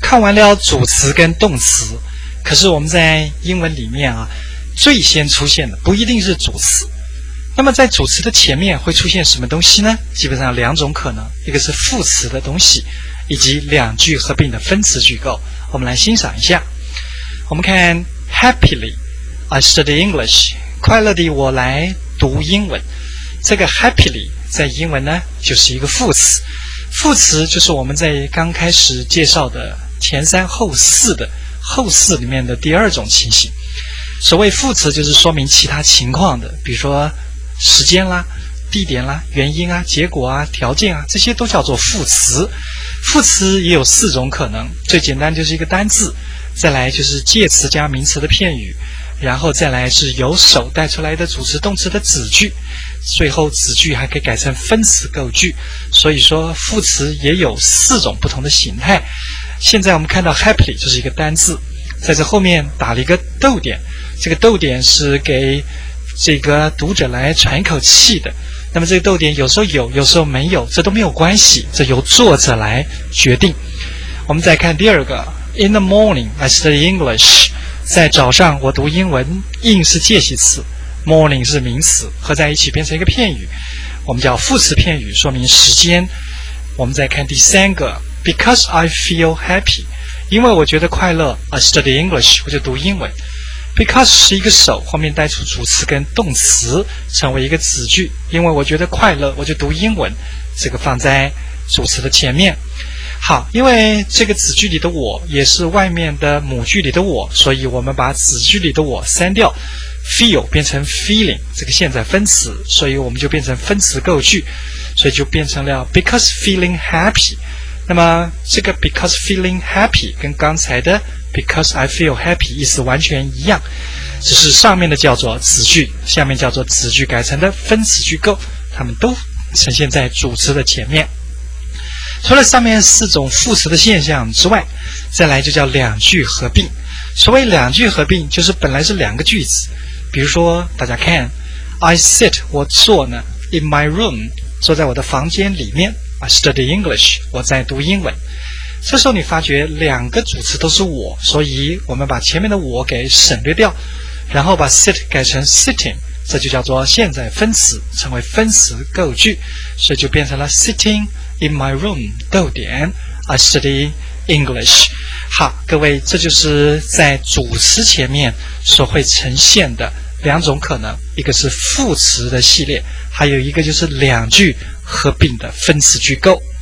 看完了主词跟动词，可是我们在英文里面最先出现的不一定是主词。那么在主词的前面会出现什么东西呢？基本上两种可能，一个是副词的东西，以及两句合并的分词句构。我们来欣赏一下。我们看 Happily I study English， 快乐地我来读英文。这个 happily 在英文呢就是一个副词，副词就是我们在刚开始介绍的前三后四的后四里面的第二种情形。所谓副词就是说明其他情况的，比如说时间啦、地点啦、原因啊、结果啊、条件啊，这些都叫做副词。副词也有四种可能，最简单就是一个单字，再来就是介词加名词的片语，然后再来是由手带出来的主词动词的子句，最后子句还可以改成分词构句。所以说副词也有四种不同的形态。现在我们看到 happily 就是一个单字，在这后面打了一个逗点，这个逗点是给这个读者来喘一口气的。那么这个逗点有时候有，有时候没有，这都没有关系，这由作者来决定。我们再看第二个 In the morning I study English， 在早上我读英文。 In 是介系词， morning 是名词，合在一起变成一个片语，我们叫副词片语，说明时间。我们再看第三个 Because I feel happy， 因为我觉得快乐 I study English， 我就读英文。Because 是一个手，后面带出主词跟动词，成为一个子句。因为我觉得快乐，我就读英文，这个放在主词的前面。好，因为这个子句里的我也是外面的母句里的我，所以我们把子句里的我删掉， feel 变成 feeling， 这个现在分词，所以我们就变成分词构句，所以就变成了 because feeling happy。那么这个 because feeling happy 跟刚才的 because I feel happy 意思完全一样，只是上面的叫做子句，下面叫做子句改成的分词句构，它们都呈现在主词的前面。除了上面四种副词的现象之外，再来就叫两句合并。所谓两句合并，就是本来是两个句子，比如说大家看 I sit 我坐呢 in my room 坐在我的房间里面， I study English 我在读英文。这时候你发觉两个主词都是我，所以我们把前面的我给省略掉，然后把 sit 改成 sitting， 这就叫做现在分词，成为分词构句，所以就变成了 sitting in my room 逗点 I study English。 好，各位，这就是在主词前面所会呈现的两种可能，一个是副词的系列，还有一个就是两句合并的分词句构。